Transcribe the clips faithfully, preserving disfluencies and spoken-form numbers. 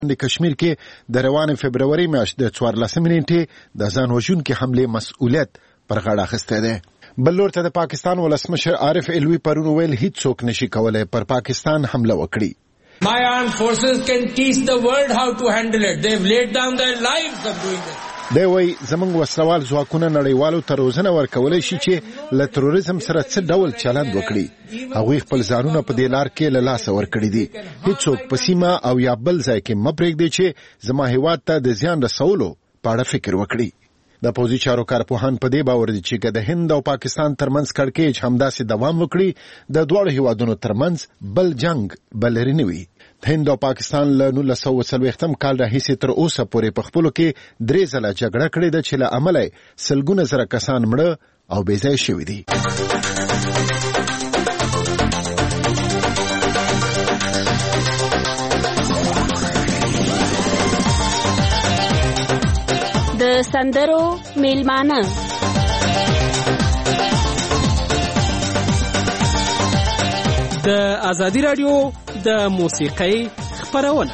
د کشمیر کې د روان فبرवरी میاشت د څوارلسمې نیټې د ځان وژونکي حمله مسؤلیت پر غاړه اخیستی دی. بل لور ته د پاکستان ولسمشر عارف علوي پرون ویل هیڅ څوک نشي کولای پر پاکستان حمله وکړي. My armed forces can teach the world how to handle it. They've laid down their lives of doing it. دی وایي زموږ وسلوال ځواکونه نړیوالو ته روزنه ورکولی شي چې له تروریزم سره څه ډول چلند وکړي. هغوی خپل ځانونه په دې لار کې له لاسه ورکړي دي. هیڅوک په سیمه او یا بل ځای کې مه پرېږدي چې زما هیواد ته د زیان رسولو په اړه فکر وکړي. د پوځي چارو کارپوهان په دې باور دي چې که د هند او پاکستان ترمنځ کړکېچ همداسې دوام وکړي د دواړو هیوادونو ترمنځ بل جنگ به لرې نه وي. هند او پاکستان له نولس سوه څلوېښتم کال راهیسې تر اوسه پورې په خپلو کې درې ځله جګړه کړې ده چې له امله یې سلګونه زره کسان مړه او بې ځایه شوي دي. د سندرو میلمانه د ازادي رادیو د موسیقۍ خپرونه.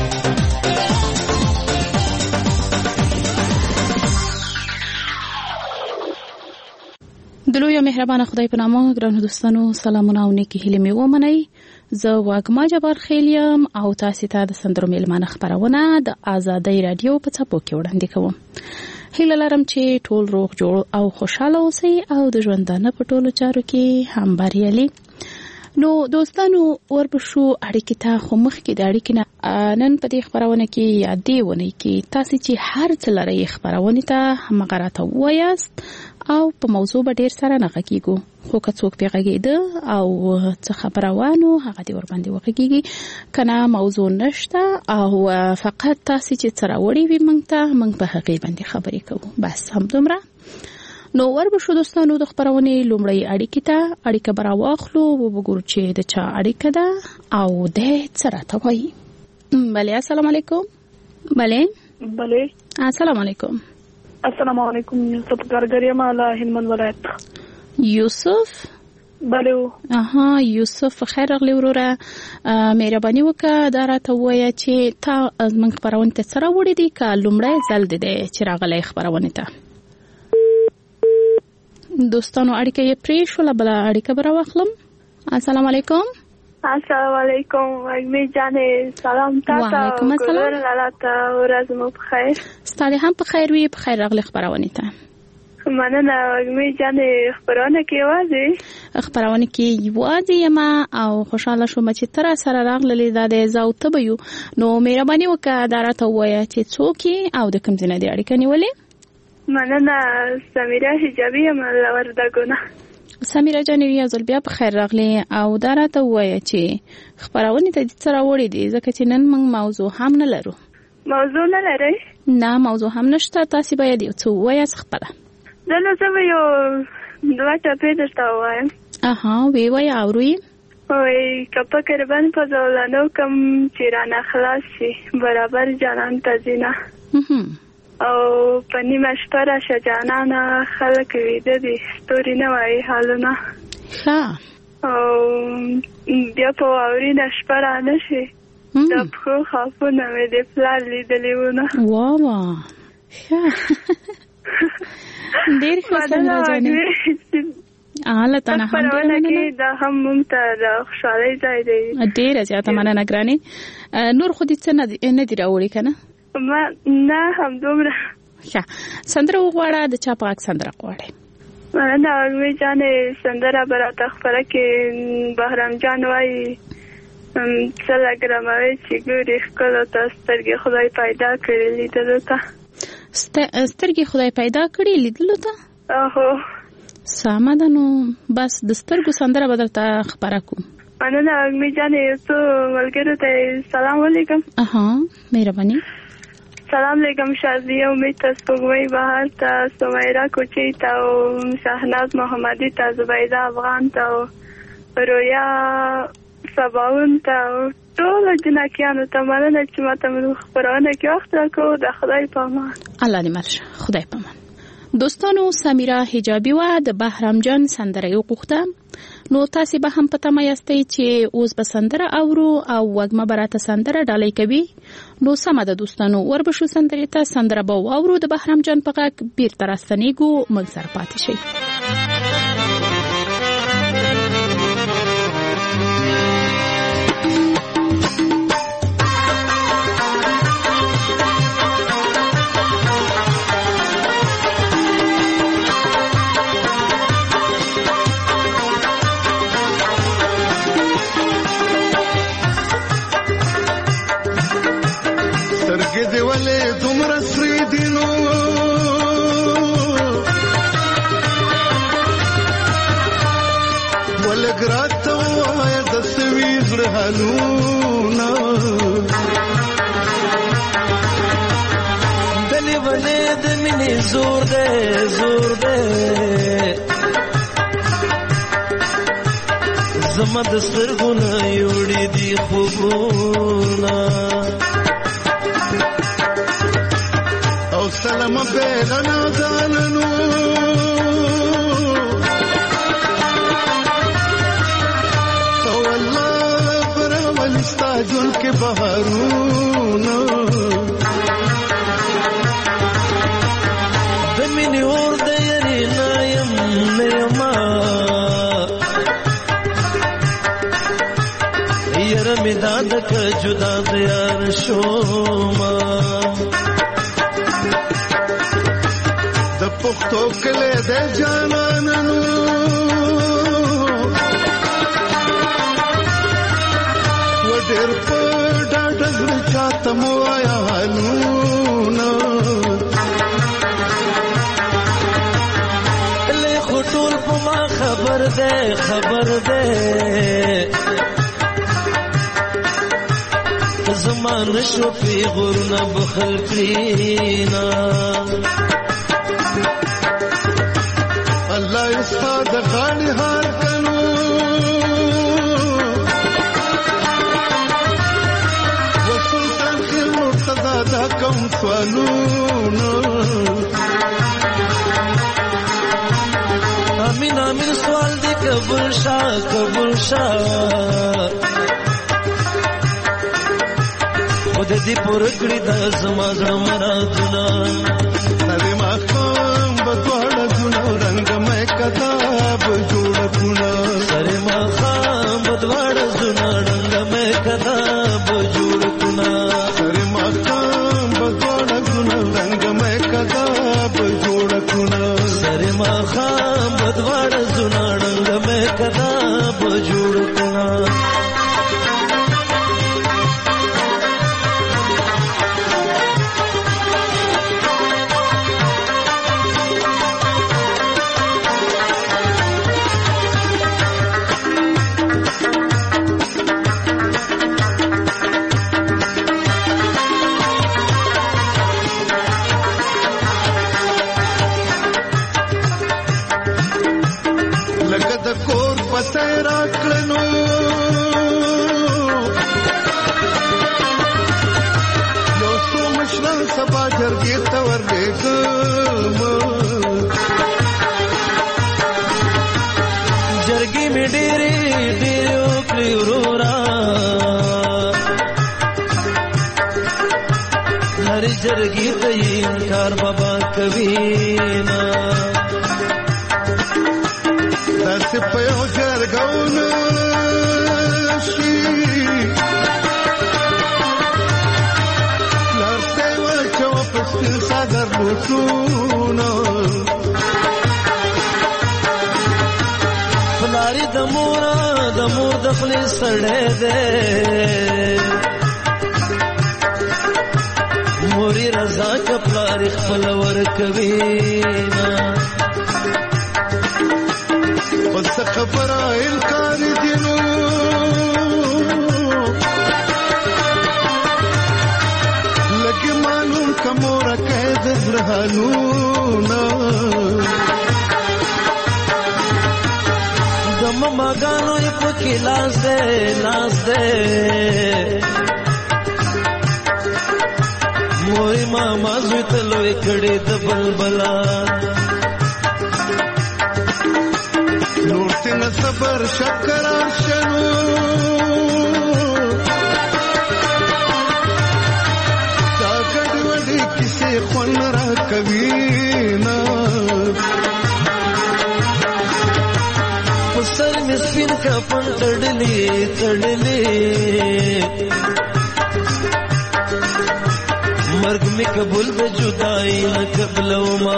د لوی مهربان خدای په نامه ګرانو دوستانو سلامونه او نیکی هیلې مې ومنئ. زه واګما جبار خیلیم او تاسو ته د سندرو میلمانه خپرونه د ازادي رادیو په څپو کې وړاندې کوم. هیله لرم چې ټول روغ جوړ او خوشاله اوسئ او د ژوندانه په ټولو چارو کې هم بریالي. نو دوستانو ورپښو اړیکې ته خو مخکې د اړیکې نه نن په دې خپرونه کې یادې ونی کې تاسو چې هر څه لرئ خپرونې ته همغه راته ووایاست او په موضوع به ډېر سره نه غږیږو. خو که څوک پرې غږېده او څه خبره وانو هغه دې ورباندې وغږیږي، که نه موضوع نشته او فقط تاسو چې څه راوړي وي موږ ته موږ په هغې باندې خبرې کوو. بس همدومره. نو ورپښو دوستانو د خپرونې لومړی اړیکې ته اړیکه به راواخلو وګورو چې د چا اړیکه ده او دی څه راته وایي. بله السلام علیکم. بله بله السلام علیکم. السلام علیکم. یوسف کارګر یم له هلمند ولایت. یوسف بله اها یوسف خیر راغلی وروره. مهرباني وکړه دا راته ووایه چې تا زموږ خپرونې ته څه راوړي دي که لومړی ځل دی دی چې راغلی خپرونې ته. دوستانو اړیکه یې پرې شوله، بله اړیکه به راواخلم. السلام علیکم. السلام علیکم وګمې جانې سلام تاسو. وعلیکم السلام. لاله ورځ مو په خیر. ستاسو هم په خیر وي. په خیر راغلی خپرونې ته. مننه وګمې جانې خبرونه کې وازي خبرونه کې یوازې یم او خوشاله شوم چې تر سره راغلی دا د زاو تبيو. نو مهرباني وکړه دا راته وایه چې څوک او د کوم ځای نه دی اړیکه نیولې. مننه سمیره حجابی یم له وردګونه. سمیره جانې یو ځل بیا په خیر راغلی او دا راته ووایه چې خپرونې ته دې څه راوړي دي ځکه چې نن موږ موضوع هم نه لرو. موضوع نه لرئ؟ نه موضوع هم نشته. تاسې باید یو څه ووایاست خپله. زه نو زه به یو دوه ټپې درته ووایم. اها وی وایه اورو یې. وایي که فکر بند په زولانو کم چې رانه خلاص شي برابر جانان ته ځینه او په نیمه شپه راشه جانانه خلک ویده دي ستوري نه وایي حالونه ښه او بیا په واورینه شپه رانه شي د پښو خافونه مې د پلار لیدلي وونه. واه ښه ډېر ښه سندره جانې اله تنه هم خپرونه کې دا هم موږ ته د خوشحالۍ ځای دی. ډېره زیاته مننه ګرانې. نور خو دې څه نه دي راوړي که نه؟ ما نه همدومره. ښه سندره وغواړه. د چا په غږ سندره غواړې؟ مننه وګمې جانې سندره به راته خپره کې بهرام جان وایي څه لګرموي چې ګوري ښکلو ته سترګې خدای پیدا کړي لیدلو ته. سترګې خدای پیدا کړي لیدلو ته؟ اهو سمه ده. نو بس د سترګو سندره به درته خپره کوم. مننه وګمې جانې. یو څو ملګرو ته سلام ولیکم. اها مهرباني. سلام علیکم شازیه امید ته سپوږمۍ بهار ته سمیرا کوچی ته او شهناز محمدي ته زبیده افغان ته او رویا سباون ته او ټولو جنکیانو ته مننه چې ماته موږ خپرونه کې وخت راکړو. د خدای په امان. الله دې مرشه. خدای په امان. دوستانو سمیرا حجابی و د بهرام جان سندره وغوښته. نو تاسو به هم پته مې یاستئ چې اوس به سندره اورو او وګما براته سندره ډالۍ کوي. نو سمه ده دوستانو، وربشو سندرې ته سندره به اورو د بهرام جان په غږ بیرته راستنېږو، موږ سره پاتې شئ. حالونا دلی ولې د مینې زور دې زور دې زما د سترګو نه یوړې دي خوبونه او سلام به غنا ځانونو جون کے بہارونا دمینی اور دیری نایم نیما یرمی دادک جدا دیار شوما د پختو کلے دے جاناننو ډېر په ډاډه زړه چاته مو وایه حالونه لې خو ټول په ما خبر دی خبر دی زما نشو پیغورونه بخل کړینا الله یې ستا د غاړې هار کړو دا کوم سوالونه امین امین سوال دې قبول شا قبول شا خود دې پوره کړی د زما زړه مرادونه سره ما کوم بدواړه ګونو رنگ مې کتاب جوړ کړو سره ما کوم بدواړه ګونو رنگ مې کتاب جوړ کړو سره ما سره ما خام بدواړه زونه ډنګ مې کتاب جوړ کړه जरगी में डेरे डेरे ओकली उरोरा हर जरगी तई इनकार बाबा कवीना दस पयो जरगौन शी लड़ते वचो पस्तिल सागर लुटूना फलारी दमोरा दमोर दखली सड़े दे मोरी रजा कपलारी खलवर कवीना बस खबरा इनकार दिनो लगे मालूम कमोरा कैद रहलूना दम मगानो पकी लाज दे लाज दे मोरी मामा जुतलो इकड़े दबल बला नूरती न صبر شکر شنو دا ګډوډي کیسې خون را کوي نا سر میں سپین کا پن تڑلے تڑلے مرگ میں قبول د جدائی نہ قبلو ما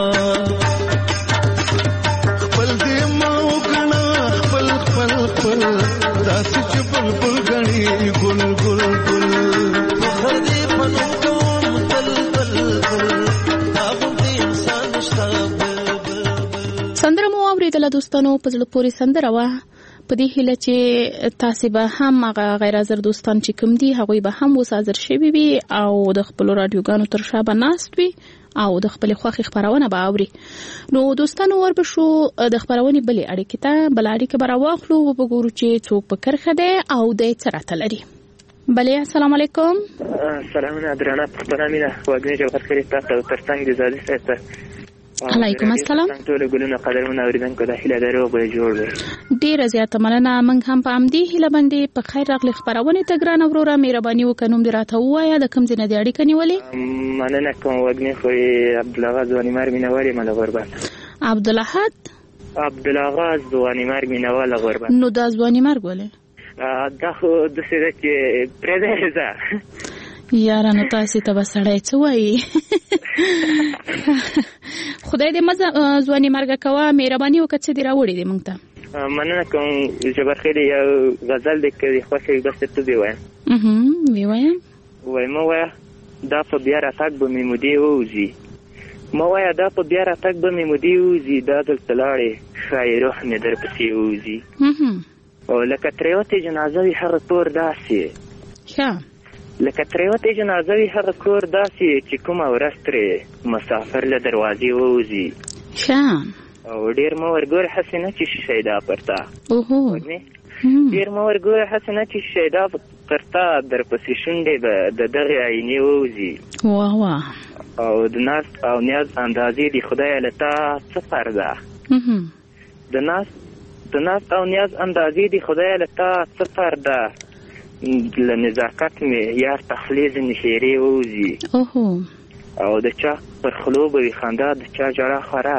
خپل دې ما وګنا خپل خپل خپل داسې چې بلبل غني ګل ګل ګل خر دې پنو کوم تل تل تل دا غوندې انسان شته سندره مو اوریدل دوستانو په زړه پورې سندره وه په دې هیله چې تاسو به هم هغه غیر حاضر دوستان چې کوم دي هغوی به هم اوس حاضر شوي وي او د خپلو راډیوګانو تر شا به ناست وي او د خپلې خوښې خپرونه به اوري. نو دوستانو وربشو د خپرونې بلې اړیکې ته بله اړیکه به راواخلو او وګورو چې څوک په کرښه دی او دی څه راته لري. بلې السلام علیکم. سلامونه درانه پښتنه مینه وګړي جوهر خیري تاسو تر څنګ دي زادي سره علیکم السلام. ټول ګلونه قدرمن اوریدونکو د هیله درو به جوړ وي. ډیره زیاته مننه. موږ هم په امدي هیله باندې په خیر راغلی خبرونه ته ګران اوروره مهرباني وکړم د راته وایا د کوم ځای نه دی اړیکه نیولې؟ مننه کوم وګنی خو عبدالله ځواني مرګ مینوالي مله غربت. عبدالله عبدالله ځواني مرګ مینواله غربت. نو دا ځواني مرګ ولې؟ دا خو د څه چې پرېده یارانو تاسو ته وسړی څه وایي؟ خدای دې مزه ځواني مرګ کوه مهرباني وکړه چې دې راوړې دې موږ ته. مننه کوم جبر خیري یو غزل دې کوي خوښه بس ته دی وایم. اها وی وایم وای مو وای دا په بیا راتګ به مې مودي ووزي مو وای دا په بیا راتګ به مې مودي ووزي دا دلته لاړې ښایي روح مې در پسې ووزي او لکه ترېوتې جنازه وي هغه کور داسې ښه لکه ترېوتې جنازه وي هغه کور داسې چې کومه ورځ ترې مسافر له دروازې ووزي ښه او ډېر مه ورګورې هسې نه چې شیدا پر تا اوهو ډېر مه ورګورې هسې نه چې شیدا پر تا در پسې شونډې به د دغې آینې ووزي واه واه او د ناز او نیاز اندازې د خدایه له تا څه پرده د ناز د ناز او نیاز اندازې د خدایه له تا څه پرده له نزاکت مې یار تخلیز نشیرې ووزي اوهو او د چا پر خلو به وي خندا د چا ژړا خوره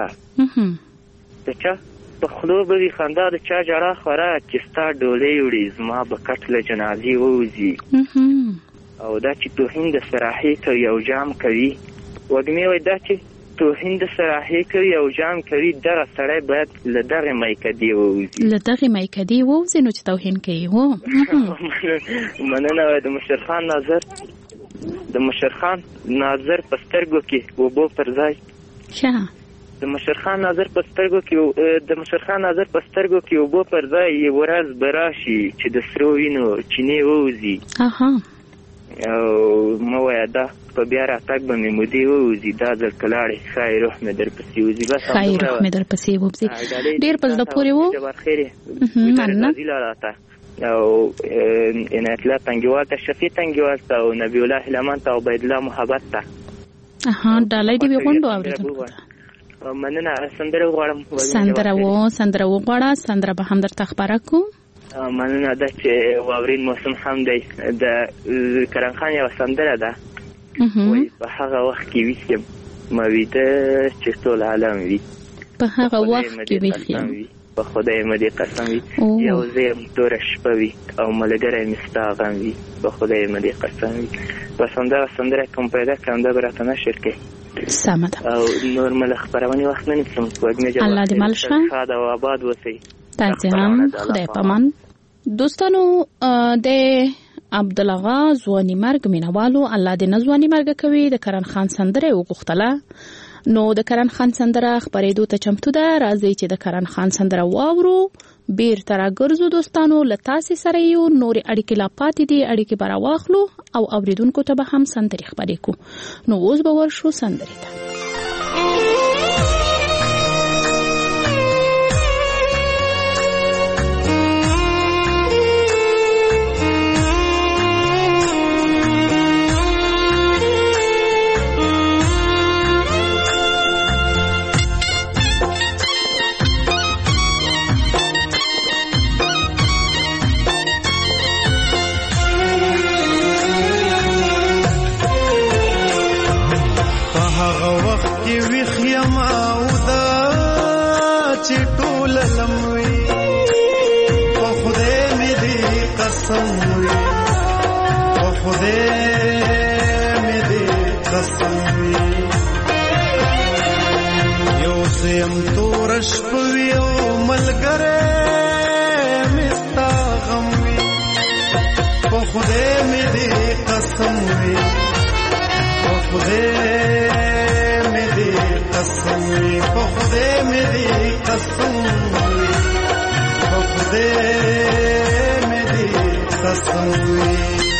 د چا په خلو به وي خندا د چا ژړا خوره چې ستا ډولۍ وړي زما به کټ له جنازې ووزي او دا چې توهین د سراحي کوي او جام کوي وږمې وایي دا چې توهین د سراحي کوي او جام کوي دغه سړی باید له دغې میکدې ووځي له دغې میکدې ووځي نو چې توهین کوي هو مننه وایي د مشرخان ناظر د مشرخان ناظر په سترګو کې اوبو پر ځای ښه د مشرخان ناظر په سترګو کې د مشرخان ناظر په سترګو کې اوبو پر ځای یې ورځ به راشي چې د سرو وینو چینې ووځي اها او مه وایه دا په بیا راتګ به مې مودې ووځي دا ځل که لاړې ښایي روح مې در پسې وځي بس ښایي روح مې در پسې وځي ډېر په زړه پورې و جبارخیرې مننه راته او عنایت الله تنګیوال ته شفیع تنګیوال ته او نبی الله هلمند ته او عبیدالله محبت ته اها ډالۍ دې وي غونډو اورېدونکو ته مننه سندره غواړم سندره و سندره وغواړه سندره به هم درته خپره کړو مننه ده چې واورین موسم هم دی د کرم خان یوه سندره ده وایي په هغه وخت کې ویښ یم مه ویده چې ټول عالم وي په هغه وخت کې ویښ یم په خدای مې دې قسم وي یو زه یم توره شپه وي او ملګری مې ستا غم وي په خدای مې دې قسم وي بس همدغه سندره کوم پیدا کړم دا به راته نشر کوي سمه ده او نور مله خپرونې وخت نه نیسم الله دې مل شه ښاد او آباد اوسئ تاسې هم خدای پامان. دوستانو د عبدالله ځواني مرګ مینوالو الله دې نه ځواني مرګ کوي د کرن خان سندره وغوښتله نو د کرن خان سندره خپرېدو ته چمتو ده راځئ چې د کرن خان سندره واورو بیرته راګرځو دوستانو له تاسې سره یو نورې اړیکې لا پاتې دي اړیکې به راواخلو او اوریدونکو ته به هم سندرې خپرې کړو نو اوس به ورشو سندرې ته. زما ودا چې ټول لموي او خدای مې دې قسم وي او خدای مې دې قسم وي یو زم تورش پوي او ملګری مستا غم وي او خدای مې دې قسم وي او خدای مې دې قسم وي او خدای مې دې قسم وي او خدای مې دې قسم وي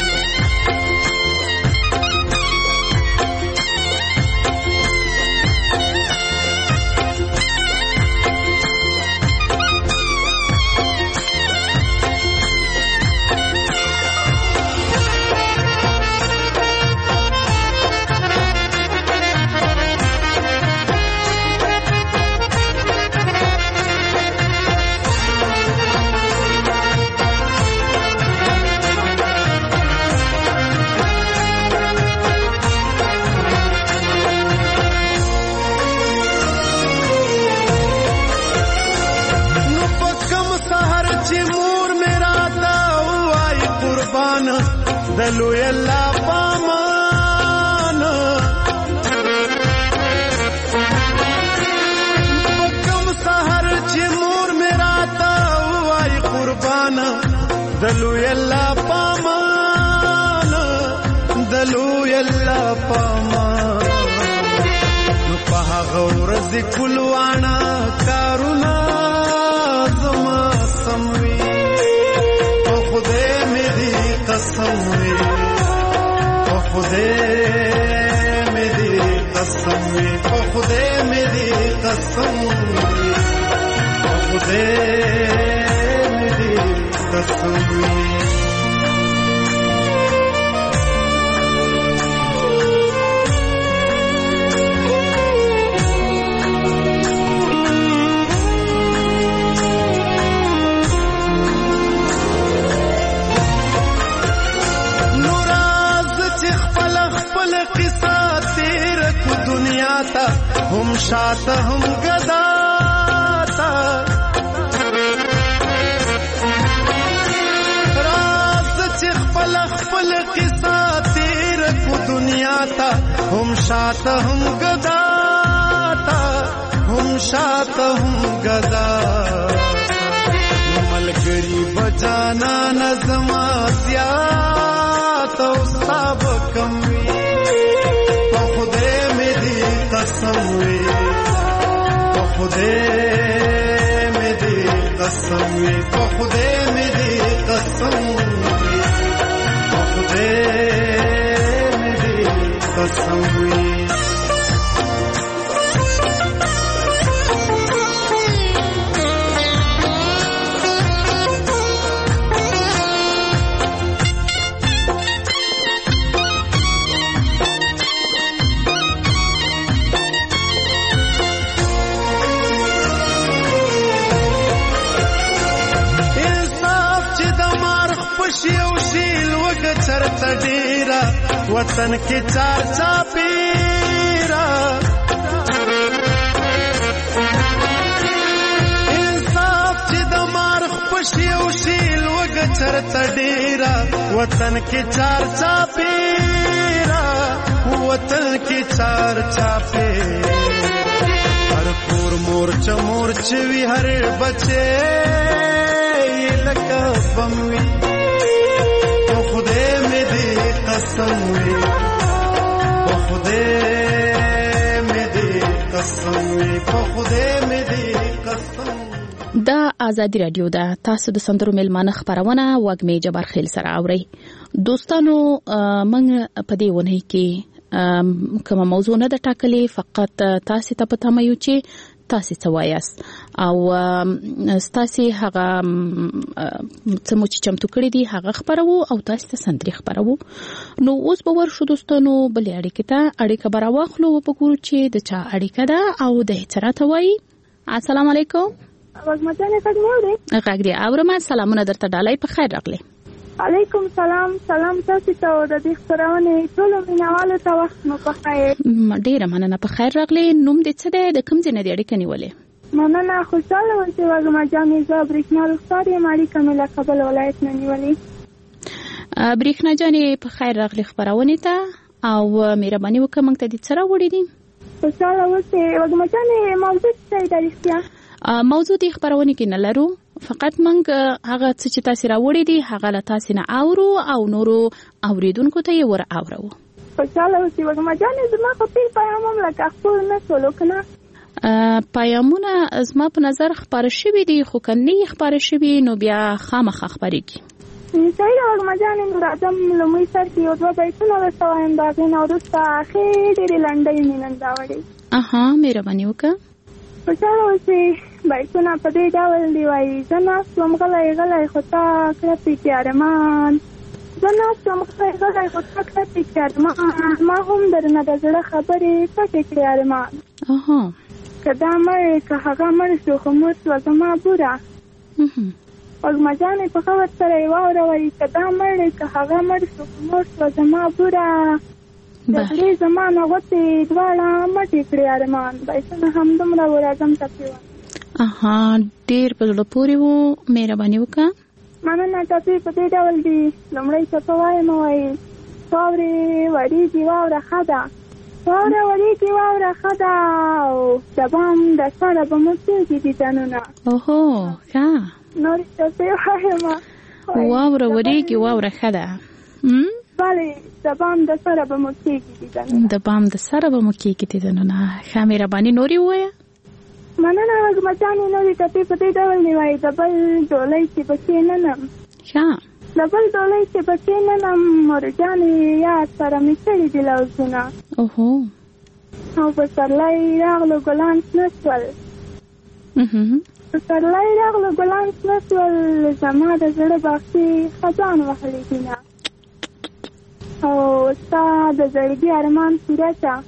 دلو یلا پامان کم سحر چې مور میرا تا وای قربان دلو یلا پامان دلو یلا پامان نو په غورز کلوانا کارونا زما سموي او خدای مې دې قسم وي او خدای مې دې قسم وي او خدای مې دې قسم وي او خدای مې دې قسم وي هم شاته هم گداتا راز چې خپل خپل قصه تیر کو دنیا تا هم شاته هم گداتا هم شاته هم گداتا ملګری بچانا نظم زیات او صاحب کم وی او خدای مې دې قسم وي او خدای مې دې قسم وي او خدای مې دې قسم وي او خدای مې دې قسم وي چرته ډیرا وطن کې چار چاپیرا انصاف چې د مارخ پښې او شیل وګ چرته ډیرا وطن کې چار چاپیرا وطن کې چار چاپیرا هر کور مور چمور چوي هر بچي لکه بموي خدای مې دې قسم وي او خدای مې دې قسم وي او خدای مې دې قسم. دا آزادي رادیو ده. تاسو د سندرو ملمانه خبرونه وګمې جبر خیل سره اوري. دوستانو موږ په دې ونه کې کومه موضوع نه ده ټاکلې، فقط تاسو ته پته مې یو چې تاسو څه وایاست او تاسو هغه څه مو چې چمتو کړی دي هغه خبرو او تاسو ته سندري خبرو. نو اوس به ورشو دوستانو بلې اړیکه ته اړیکه برا واخلو په ګورو چې د چا اړیکه ده او د هڅراته وایي. السلام علیکم. وګمتنه څنګه وره؟ غږ دی اورم. سلامونه درته ډالۍ په خیر راغلی. علیکم سلام. سلام تاسو ته او د دې خبرونه ټول مینوالو ته وخت مو په خیر. ډیره مننه. په خیر راغلی. نوم دې څه دی؟ د کوم ځای نه دی اړیکه نیولې؟ مننه. خوشاله وم چې وږمه جانې زه برېښنا رخسار یم. اړیکه مې له کابل ولایت نه نیولې. برېښنا جانې په خیر راغلی خبرونې ته او مهرباني وکړه موږ ته دې څه راوړي دي؟ خوشاله اوسې وږمه جانې. موضوع څه دی رښتیا؟ موضوع دې خبرونه کې نه لرو، فقط موږ هغه څه چې تاسو راوړي دي هغه له تاسو نه اورو او نورو اوریدونکو ته یې ور اورو. خوشاله اوسې وږمه جانې. زما په پیل پیغام هم لکه خپل نه شولو کنه. پیغامونه زما په نظر خبره شوي دي، خو کني خبره شوي نو بیا خامخا خبرېږي. صحیح ده وږمه جانې. نو راځم لومړی سر کې یو دوه بیتونه درته وایم، د هغې نه وروسته ښې ډېرې لنډۍ مې نن راوړې. اها مهرباني وکړه. خوشاله اوسې. بیتونه په دې ډول دی وایي: زه ناست وم غلی غلی خو تا کړه پکې ارمان، زه ناست وم غلی غلی خو تا کړه پکې ارمان، ما هم درنه د زړه خبرې پټې کړې ارمان. که دا مړ که هغه مړ شو خو مور شوه زما بوره. وږمه جانې په ښه ورسره یې واوروئ: که دا مړ که هغه مړ شو خو مور شوه زما بوره، د غلې زما نه غوڅې دواړه مټې کړې ارمان. بیتونه همدومره و. راځم ټپې وایم. اها ډېر په زړه پورې وو. مهرباني وکړه. مننه. ټپې په دې ډول دي. لومړی ټپه وایم وایي: واورې وریږي واوره ښه ده، واوره وریږي واوره ښه ده، او د بام د سره به مو کېږي دیدنونه. اوهو ښه. نورې ټپې وایم: واوره وریږي واوره ښه ده. بلې د بام د سره به مو کېږي دیدنونه. د بام د سره به مو کېږي دیدنونه. ښه مهرباني نورې ووایه. مننه وږمه جانې. نورې ټپې په دې ډول دی وایي: د بل ډولۍ چې بچې ننم، د بل ډولۍ چې بچې ننم، مرجانې یاد سره مې کړي دي لوظونه. اوهو. او پسرلی راغلو ګلان شنه شول، پسرلی راغلو ګلان شنه شول، زما د زړه باغچې خزان وهلې دینه، او ستا د زړګي ارمان پوره شه،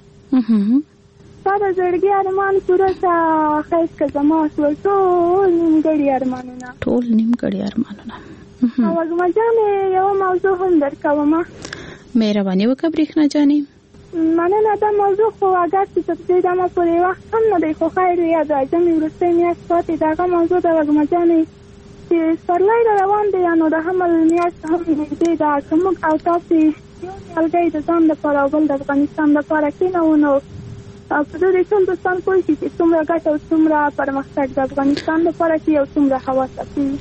ستا د زړګي ارمان پوره شه، خیس که زما شول ټول نیمګړي ارمانونه، ټول نیمګړي ارمانونه. او وږمه جانې یوه موضوع هم درکومه. مهرباني وکړه برېښنا جانې. مننه. دا موضوع خو اګر چې تر دې دمه پورې وخت هم نه دی، خو خیر یا د ژمي وروستۍ میاشت پاتې د هغه موضوع د وږمه جانې چې سپرلی را روان دی، نو د حمل میاشت هم نږدې ده. که موږ او تاسې یو نیالګی د ځان لپاره او بل د افغانستان لپاره کېنوو، نو په دې ټول دوستان پوه شي چې څومره ګټه او څومره پرمختګ د افغانستان لپاره کوي او څومره هوا ساتي.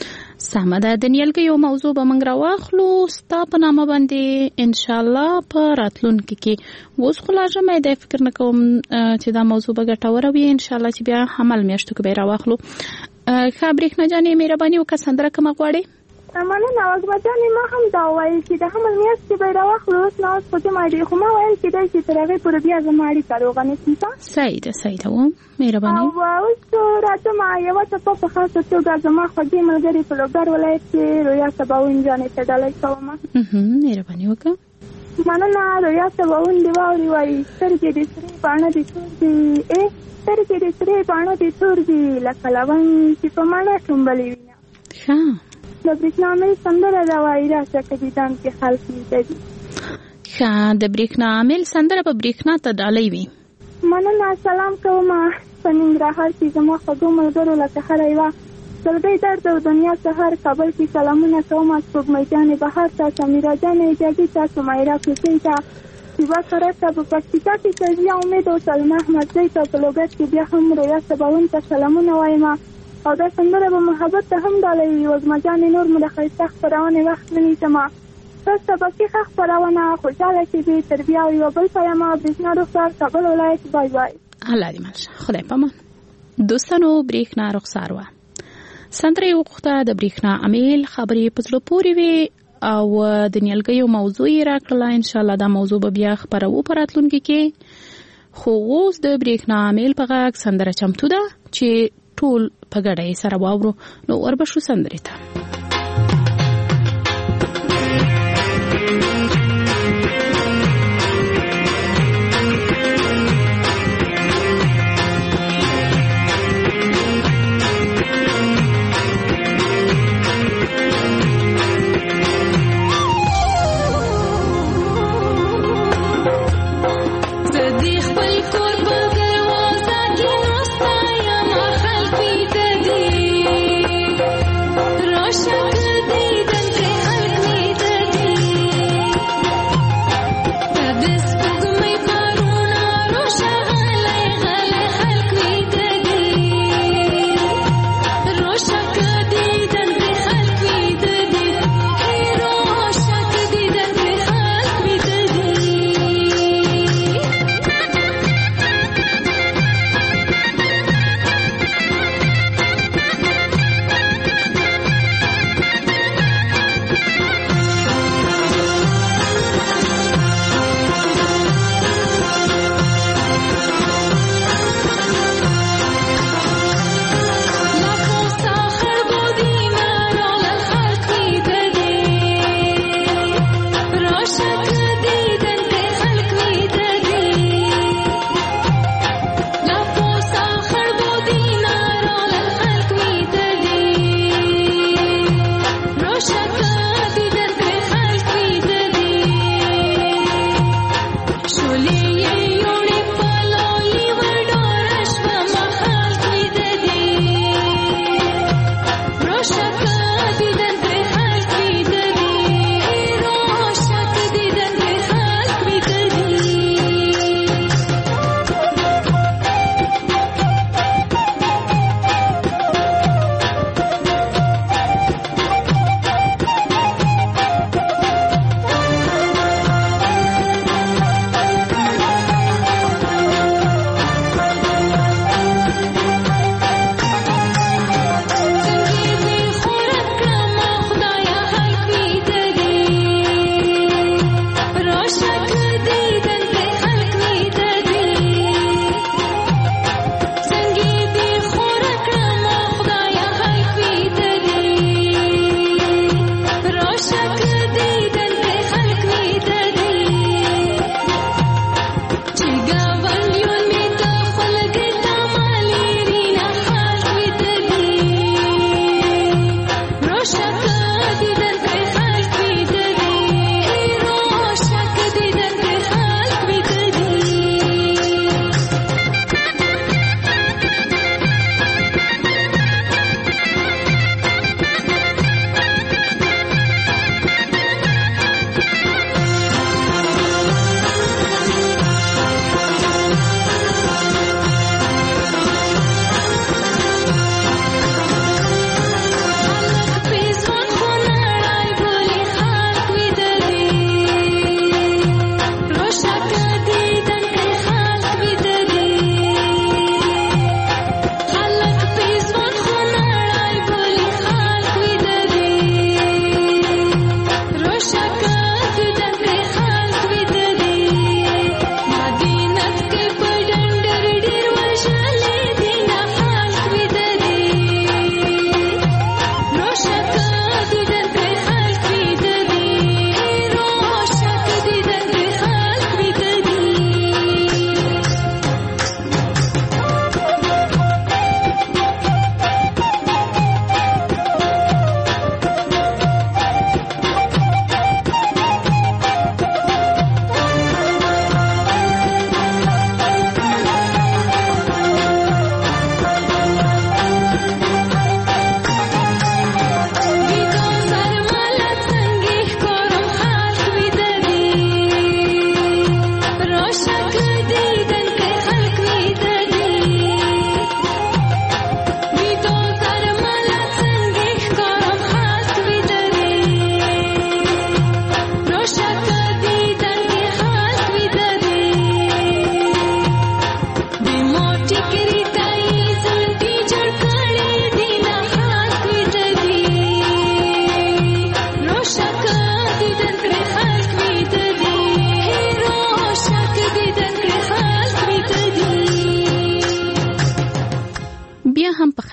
سمه ده. د نیالګیو موضوع به موږ راواخلو ستا په نامه باندې انشاءالله په راتلونکي کې. اوس خو لا ژمی دی، فکر نه کوم چې دا موضوع به ګټوره وي. انشاءالله چې بیا حمل میاشتو کې به یې راواخلو. ښه برېښنا جانې مهرباني وکړه سندره کومه غواړې؟ مننه وږمه جانې. ما هم دا وویل چې د حمل میاشت کې به یې راواخلو. اوس نه اوس خو جمع دی، خو ما ویل کېدای چې تر هغې پورې بیا زما اړیکه روغه نه شي. صحیح ده صحیح ده و مهرباني. او اوس راځم یوه ټپه په خاصه توګه زما خوږې ملګرې په لوګر ولایت کې رویا سباوون جانې ته ډالۍ کومه. مهرباني وکړه. مننه. رویا سباوون دې واوري وایي: سترګې دې سرې باڼه دې تور دي، ای سترګې دې سرې باڼه دې تور دي، لکه لونګ چې په مڼه ټومبلې وینه. ښه. د برېښنا عامل سندره ده وایي: راشه که دیدن کې خلک ویده دي. ښه. د برېښنا عامل سندره په برېښنا ته ډالۍ وي. مننه. سلام کومه په ننګرهار کې زما خوږو ملګرو لکه هره یوه سلګۍ درد او دنیا سهار کابل کې سلامونه کومه. سپوږمۍ جانې بهار ته، سمیرا جانې اجازي ته، سمیرا کوڅۍ ته، شیبه سره ته، په پکتیکا کې شازیه امید او سلمه احمدزۍ ته، په لوګر کې بیا هم رویا سباوون ته سلامونه وایم. او دا سندره به محبت ته هم ډالۍ وي. وږمه جانې نور مو د ښایسته خپرونې وخت نه نیسمه. تاسو ته پکې ښه خپرونه خوشحاله کېږي. تر بیا یوه بل پیغامه برېښنا رخسار کابل ولایت. بای بای. الله دې مل شه. خدای پامان. دوستانو برېښنا رخسار وه. سندره یې وغوښته د برېښنا عامل. خبرې په زړه پورې وې او د نیالګیو موضوع یې راکړله. انشاءالله دا موضوع به بیا خپروو په راتلونکي کې. خو اوس د برېښنا عامل په غږ سندره چمتو ده چې ټول په ګډه یې سره واورو. نو وربشو سندرې ته.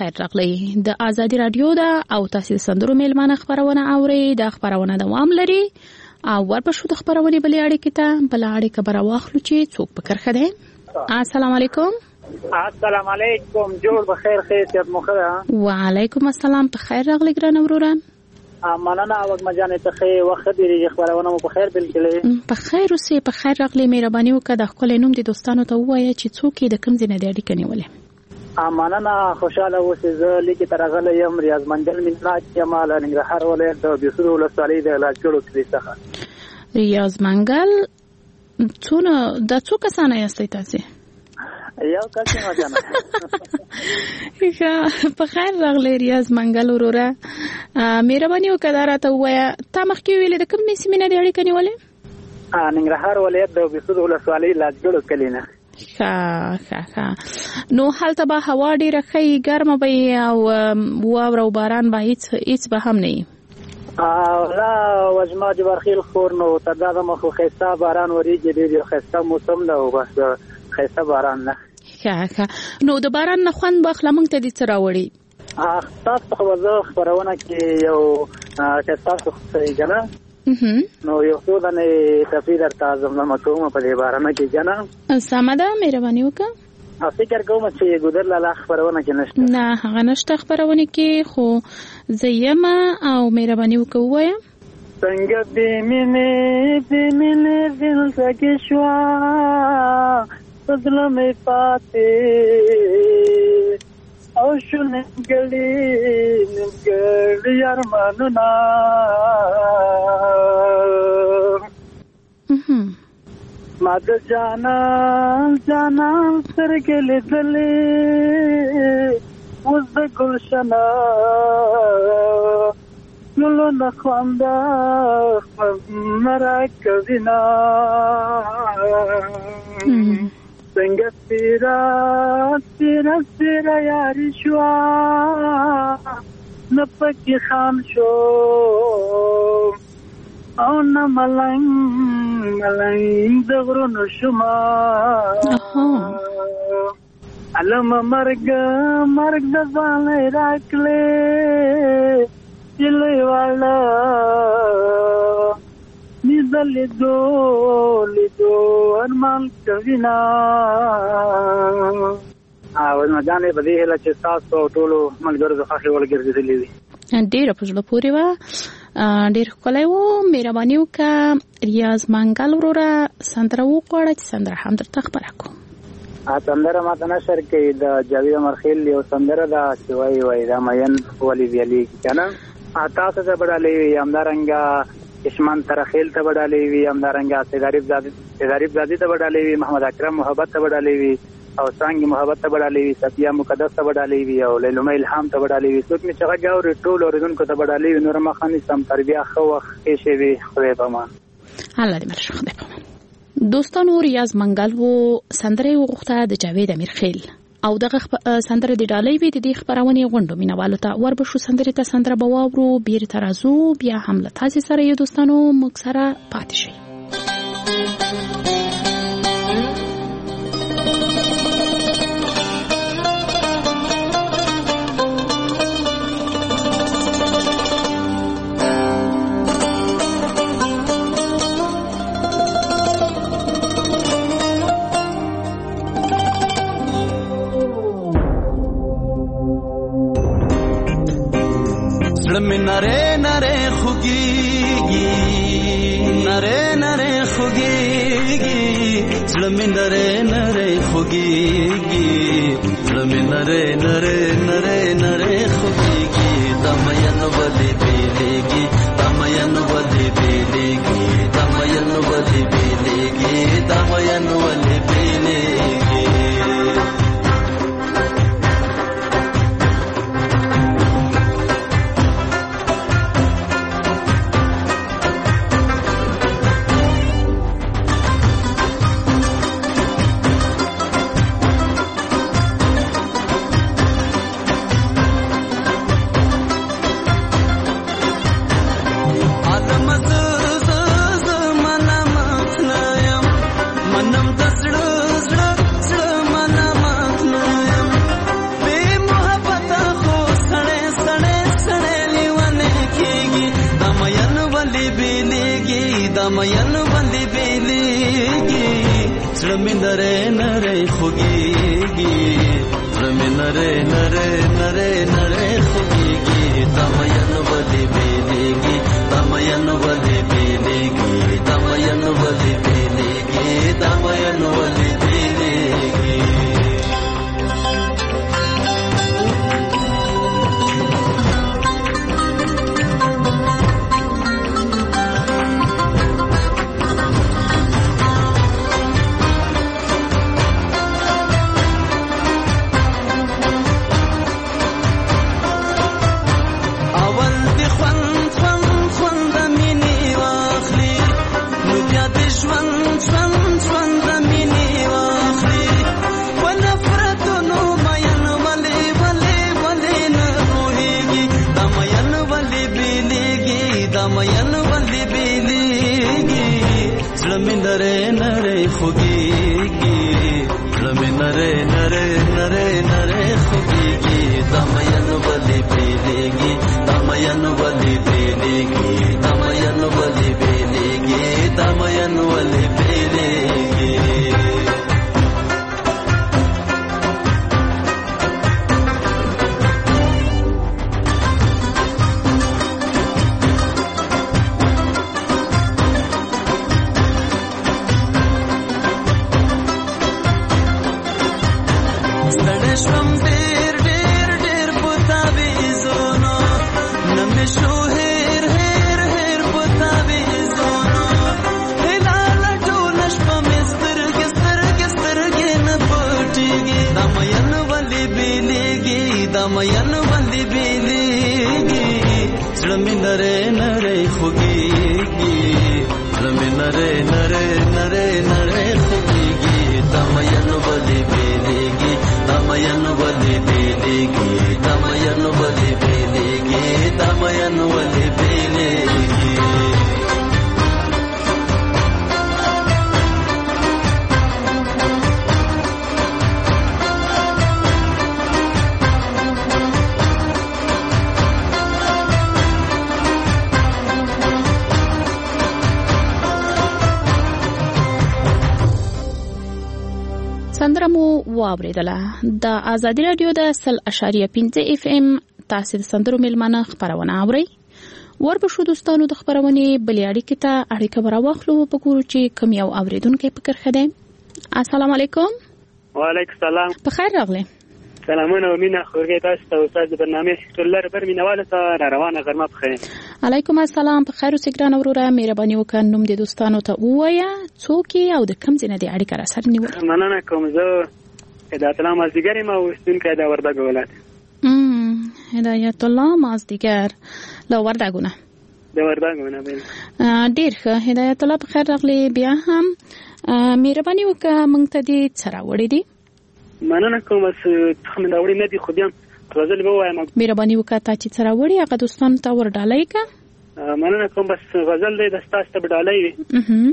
خیر راغلی. د ازادي رادیو دا او تاسو سندرو میلمانه خبرونه اوري. د خبرونه دوام لري او ورپښو د خبرونه بلې اړیکې ته بل اړیکه بر واخلو چې څوک پکر خده. السلام علیکم. السلام علیکم. جوړ بخیر خیریت مو ښه. وعلیکم السلام. په خیر راغلی ګران اوروران. مننه او مجانه ته خې وخت دی خبرونه مو په خیر بالکل په خیر اوسې په خیر راغلی. مهرباني وکړه د خپل نوم د دوستانو ته ووایه چې څوک د کوم ځای نه دی اړیکه نیولې. مننه خوشاله اوسې. زه لیکي ترغله یم ریاض منګل مناج جمال ننګرهار ولایت د بیسرو ولسوالۍ د لاجوړو کلی څخه. ریاض منګل څونه د څو کسانه یاستئ تاسو؟ یو کس ما جانا. ښه په خیر راغلی ریاض منګل وروره. مهرباني وکړه راته ووایه تا مخکې ویلې د کوم سیمې نه دی اړیکه نیولې؟ ننګرهار ولایت د بیسرو ولسوالۍ لاجوړو کلی نه. ښه ښه ښه. نو هلته به هوا ډېره ښه وي، ګرمه به وي او واوره او باران به هیڅ هیڅ به هم نه وي؟ لا وجما جبرخیل خور نو تر دا د مخو ښایسته باران وریږي، ډېر یو ښایسته موسم ده او بس ښایسته باران نه. ښه ښه. نو د باران نه خوند به اخله موږ ته دې څه راوړي؟ ستاسو خو به زه خپرونه کې یو که ستاسو خوښوي که نه نو یو څو دانې تفریح درته زمزمه کوم په دې بارانه کې که نه. سمه ده، مهرباني وکړه. فکر کوم چې ګودر لاله خپرونه کې نشته. نه هغه نشته خپرونه کې، خو زه یم او مهرباني وکړه ووایم. څنګه دې مینې دې مینې دل کې شوه په زړه مې پاتې او شو نیمګړي نیمګړي ارمانونه ما د جانان جانان سترګې لیدلې اوس د ګلشنه ګلو نه خوانده نه راکوینه څنګه سپیره سپیره سپیره یاري شوه نه پکې خام شو او نه ملنګ ملنګ د غرونو شومه علمه مرګ مرګ د ځان راکړې چې لوی واړه نیزه لیدو لیدو ارمان کوینه. او مجانې په دې هیله چې ستاسو ټولو ملګرو د خوښې وړ ګرځېدلې وي. ډېره په زړه پورې وه، ډېر ښکلی و. مهرباني وکړه ریاض منګل وروره سندره وغواړه چې سندره هم درته خپره کړو. سندره ماته نشر کوي د جاوید مرخیل یو سندره ده چې وایي وایي دا مین ولې ویلېږي که نه. تاسو ته به ډالۍ وي، همدارنګه کشمان ترخیل ته به ډالۍ وي، همدارنګه سیداریب زادي ته به ډالۍ وي، محمد اکرم محبت ته به ډالۍ وي او څانګې محبت ته به ډالۍ وي، صفیه مقدس ته به ډالۍ وي او لیلومه الهام ته به ډالۍ وي. څوک مې چې غږ اوري ټول اورېدونکو ته به ډالۍ وي. نوره مخه نیسم تر بیا ښه وخت ښې شوې وي. خدای په امان. الله دې مل شه. خدای په امان. دوستانو ریاض منګل و سندره یې وغوښته د جاوید امیرخیل او دغه سندره د ډالۍ وي د دې خپرونې غونډو مینوالو ته وربشو سندرې ته سندره به واورو. بیرته راځو بیا هم له تاسې سره یو دوستانو موږ سره پاتې شئ. نره نره خوگیگی نره نره خوگیگی زلمی نره نره خوگیگی زلمی نره نره نره نره خوگیگی دمین ولی بیلیگی دمین ولی بیلیگی دمین ولی بیلیگی دمین ولی بیلیگی دمین باندې بیلیږي زړه مې نری نری خوږیږي زړه مې نری نری نری نری خوږیږي دمین باندې بیلیږي دمین باندې بیلیږي دمین باندې بیلیږي دمین باندې بیلیږي नरे नरे खुगीगी रमे नरे नरे नरे नरे खुगीगी दमयन बलि बेलेगी दमयन बलि बेलेगी दमयन बलि बेलेगी दमयन बलि बेलेगी दमयन बंदी बेलेगी ज़्मी नरे नरे खुगीगी ज़्मी नरे नरे नरे नरे खुगीगी दमयन बंदी बेलेगी दमयन बंदी बेलेगी दमयन बंदी बेलेगी दमयन बंदी बेलेगी سندره مو واوریدله د ازادي رادیو د سل اشاریه پنځه اف ام تاسو د سندرو ملمنه خبرونه اورئ وربشو دوستانو د خبرونه بلیاړي کته اړیکه براوخلو په ګورو چې کوم یو اوریدونکو فکر خده السلام علیکم وعلیکم السلام په خیر راغله سلامونه او مینه خورګی تاسو ته استاد برنامه ټولر بر مینواله ته روانه غرمه بخیر علیکم السلام په خیر او سګران وروره مهرباني وکړئ نوم د دوستانو ته وایا څوک او د کم ځنه دی اړیکه را سره نیول مننه کوم زه هدایت الله مازدیګر ما وستون کې دا وردګ ولات ام هدایت الله مازدیګر له وردګونه د وردګونه بل ډیر ښه هدایت الله په خیر راغلی بیا هم مهرباني وکړئ مونږ ته دې سره وړي دي مننه کوم بس تخمن راوړي نه دي خو بیا غزل به وایم مهرباني وکړه تا چې سره وړي هغه دوستانو ته ورډالای کا مننه کوم بس غزل دې د تاسو ته وډالای وي اها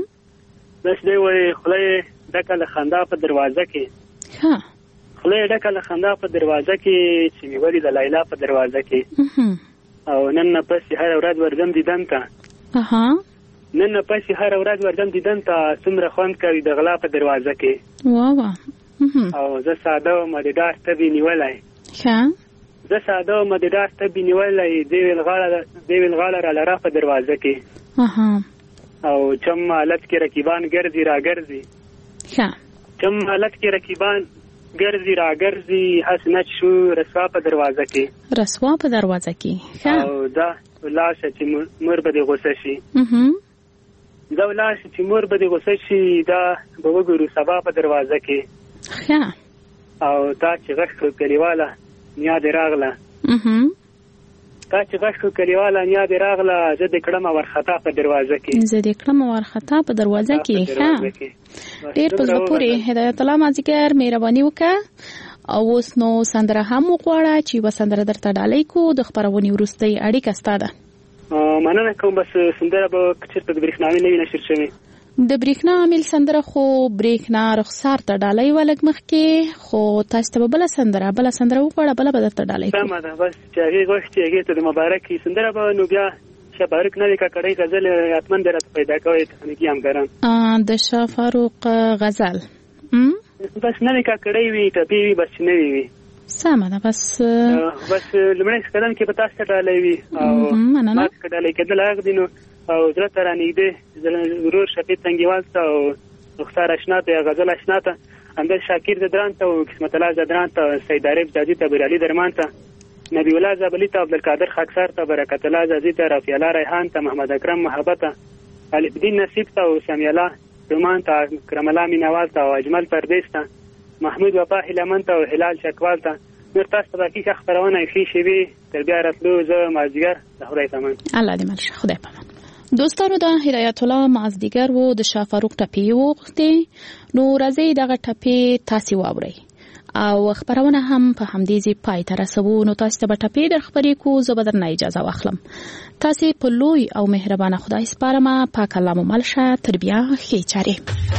بس دې وای خلای دکه له خندا په دروازه کې ها خلای دکه له خندا په دروازه کې چې نیولې د لیلا په دروازه کې اها او نن نه پس هر ورځ ورځم دیدن ته اها نن نه پس هر ورځ ورځم دیدن ته څومره خوند کوي د غلا په دروازه کې واه واه او زه ساده مددار ته بي نیولای ښه زه ساده مددار ته بي نیولای دی ویل غاړه دی ویل غاړه را لرا په دروازه کې اها او چم حالت کې رقیبان ګرځي را ګرځي ښه چم حالت کې رقیبان ګرځي را ګرځي حسنت شو رسوا په دروازه کې رسوا په دروازه کې ښه او دا ولاشه چې مور به دې غوسه شي اها دا ولاشه چې مور به دې غوسه شي دا به وګورو سبا په دروازه کې ښه او تا چې غږ کلیواله نیا دې راغله اها تا چې غږ کلیواله نیا دې راغله زه دې کړم ورخطا په دروازه کې زه دې کړم ورخطا په دروازه کې ښه ډېر په زړه پورې هدایت الله مازیګر مهرباني وکړه او اوس نو سندره هم وغواړه چې و سندره درته ډالۍ کو د خبرونې وروستۍ اړیکه ستاده مننه کوم بس سندره به چیرته د برېښناوي نوی نشر شوی د برېښنا عامل سندره خو برېښنا رخصار ته ډالۍ ولګ مخ کې خو تاسو ته بل سندره بل سندره وغواړه بل به درته ډالۍ سمه ده بس چې هغه وخت هغه ته د مبارکي سندره به نو بیا شفاروق نوې ککړې غزل اتمن درته پیدا کوي تخنیکی همکاران د شفاروق غزل بس نوې ککړې وي ټپي وي بس نوې وي سمه ده بس بس لمړی قدم کې پتا ست ډالې وي او ما کډالې کېدل هغه دینو او زړه تر نږدې ورور شفیع تنګیوال ته او مختار اشنا ته غزل اشنا ته اندر شاکر زدران ته او قسمت الله زدران ته سید عارف جاجی ته برالي درمان ته نبی الله زبلی ته عبدالقادر خاکسار ته برکت الله زازی ته رفیع الله ریحان ته محمد اکرم محبت علي الدین نصیب ته او سمی الله رومان ته کرم الله مینوال ته او اجمل پردیس ته محمود وفا هلمن ته او هلال شکوال ته نور تاسو ته باقي ښه خبرونه ایښې شوي تر بیا راتلو زه مازدیګر د خدای پامان الله دې مل شه خدای پامان دوستانو د هدایت الله مازدیګر و د شفاروق ټپې وغوښتې نو راځئ دغه ټپې تاسې واورئ او خبرونه هم په همدې ځای پای ته رسوو نو تاسو ته به ټپې در خبرې کو زه به درنه اجازه واخلم تاسې په لوی او مهربانه خدای سپارم پاک الله مو مل شه تر بیا ښې چارې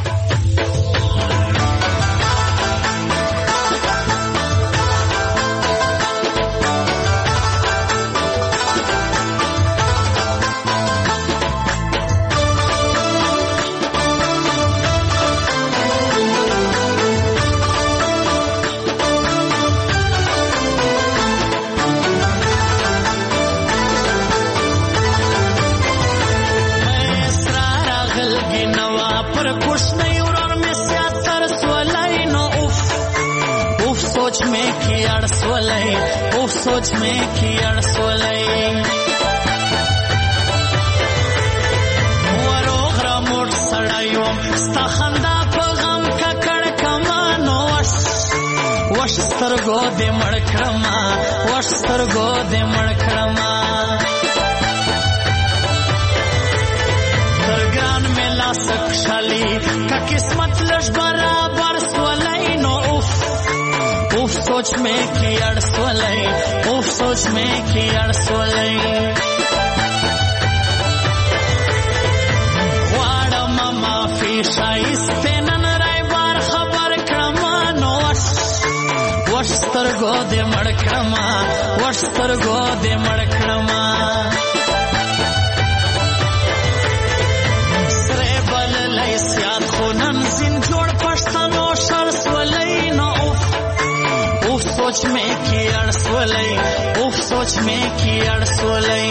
सोच में की अड़सोलई वरोगरा मोट सड़ायो स्ताखंदा पगम का कड़कमानो वश वश सरगो दे मड़कड़मा वश सरगो दे मड़कड़मा दरगान में ला सकशाली का किस्मत लश बराबर सोलई नो उफ सोच में की अड़सोलई उफ सोच में की अड़सोलई वाड़ा मामा फीशा इसते नन राय बार खबर क्रमा नो वश वश तरगो दे मड़क्रमा वश तरगो दे मड़क्रमा सरे बल लई सियाद खुनन जिन जोड़ पश्तनो शरसोलई नो सोच में की अड़सोलई उफ सोच में की अड़सोलई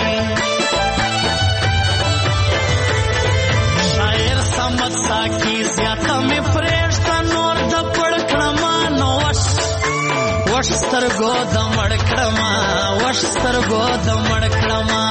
शायर समझ सा की ज्यादा में प्रेष्टा नोर द पड़कड़मा नो वश वश सरगो द मड़कड़मा वश सरगो द मड़कड़मा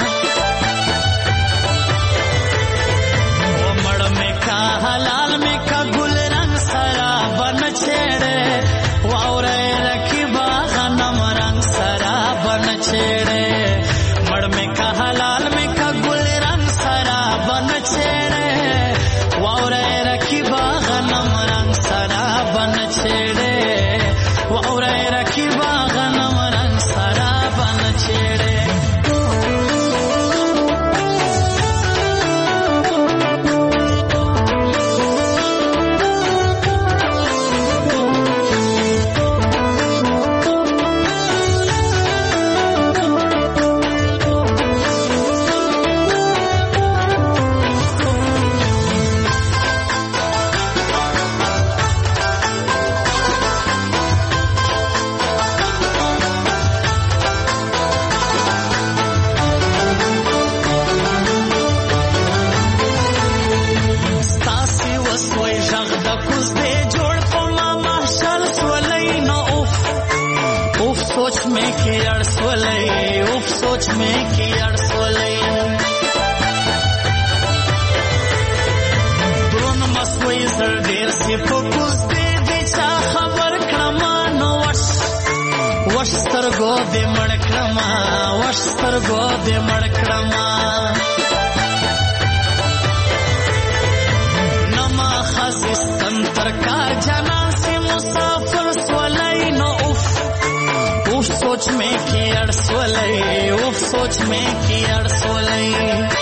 वो मड़ में का हलाल में का गुल रंग सरा बन छेड़े वावरे रखी बागा नम रंग सरा बन छेड़े मड़ में का हलाल में का गुल रंग सरा बन छेड़े वावरे रखी बागा नम रंग सरा बन छेड़े वावरे रखी बागा नम रंग सरा बन छेड़े सोच में की अड़सोलई उफ सोच में की अड़सोलई दोन मसवई जर देर से फोकस दे दे चा खबर क्रमा नो वश वश सरगो दे मड़क्रमा वश सरगो दे मड़क्रमा नमा खसिस तंतर कार जना से मुसाफिर सोलई नो उफ सोच में की अड़सोलई उफ सोच में की अड़सोलई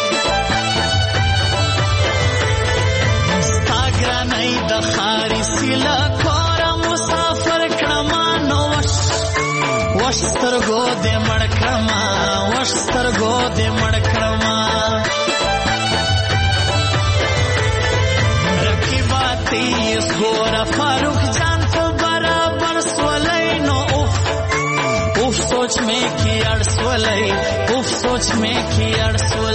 स्तागरा नहीं दखारी सिला कोरा मुसाफिर क्रमा नो वश وشترګو دې مړکړما وشترګو دې مړکړما رقیباتی اس ګور فاروق جان ته برابر سولای نو اوف اوف سوچ میں کی اڑ سولای اوف سوچ میں کی اڑ سولای